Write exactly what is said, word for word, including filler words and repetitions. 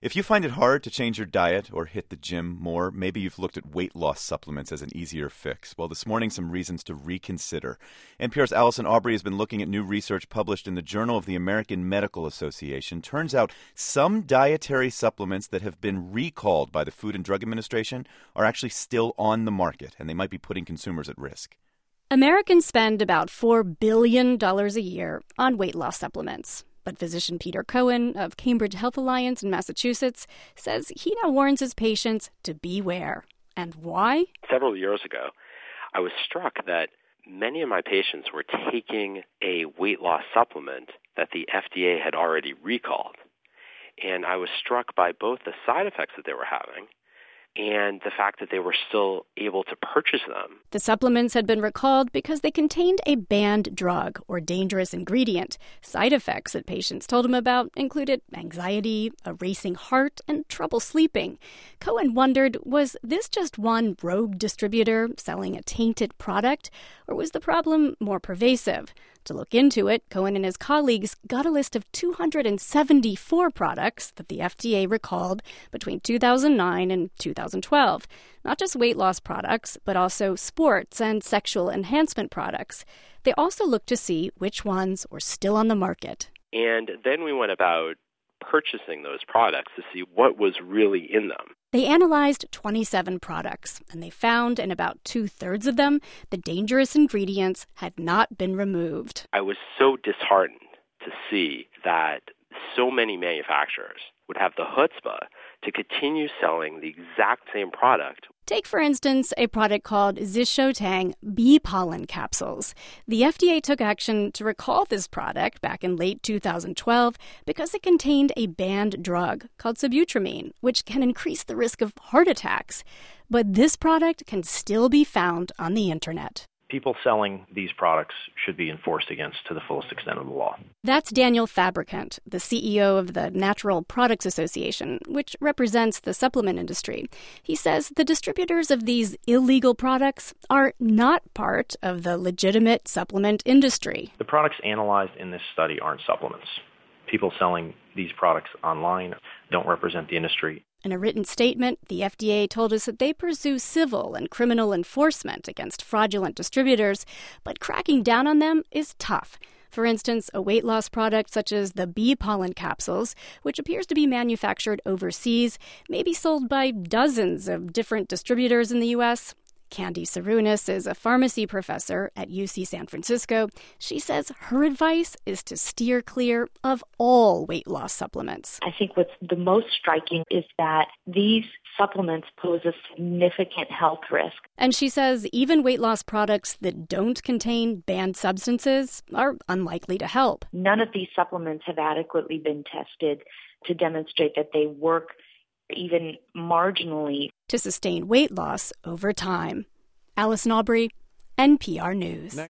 If you find it hard to change your diet or hit the gym more, maybe you've looked at weight loss supplements as an easier fix. Well, this morning, some reasons to reconsider. N P R's Allison Aubrey has been looking at new research published in the Journal of the American Medical Association. Turns out some dietary supplements that have been recalled by the Food and Drug Administration are actually still on the market, and they might be putting consumers at risk. Americans spend about four billion dollars a year on weight loss supplements. But physician Peter Cohen of Cambridge Health Alliance in Massachusetts says he now warns his patients to beware. And why? Several years ago, I was struck that many of my patients were taking a weight loss supplement that the F D A had already recalled. And I was struck by both the side effects that they were having and the fact that they were still able to purchase them. The supplements had been recalled because they contained a banned drug or dangerous ingredient. Side effects that patients told him about included anxiety, a racing heart, and trouble sleeping. Cohen wondered, was this just one rogue distributor selling a tainted product, or was the problem more pervasive? To look into it, Cohen and his colleagues got a list of two hundred seventy-four products that the F D A recalled between two thousand nine and two thousand twelve. Not just weight loss products, but also sports and sexual enhancement products. They also looked to see which ones were still on the market. And then we went about purchasing those products to see what was really in them. They analyzed twenty-seven products, and they found in about two-thirds of them, the dangerous ingredients had not been removed. I was so disheartened to see that so many manufacturers would have the chutzpah to continue selling the exact same product. Take, for instance, a product called Zishotang bee pollen capsules. The F D A took action to recall this product back in late two thousand twelve because it contained a banned drug called sibutramine, which can increase the risk of heart attacks. But this product can still be found on the internet. People selling these products should be enforced against to the fullest extent of the law. That's Daniel Fabricant, the C E O of the Natural Products Association, which represents the supplement industry. He says the distributors of these illegal products are not part of the legitimate supplement industry. The products analyzed in this study aren't supplements. People selling these products online don't represent the industry. In a written statement, the F D A told us that they pursue civil and criminal enforcement against fraudulent distributors, but cracking down on them is tough. For instance, a weight loss product such as the bee pollen capsules, which appears to be manufactured overseas, may be sold by dozens of different distributors in the U S Candy Sarunas is a pharmacy professor at U C San Francisco. She says her advice is to steer clear of all weight loss supplements. I think what's the most striking is that these supplements pose a significant health risk. And she says even weight loss products that don't contain banned substances are unlikely to help. None of these supplements have adequately been tested to demonstrate that they work even marginally to sustain weight loss over time. Allison Aubrey, N P R News.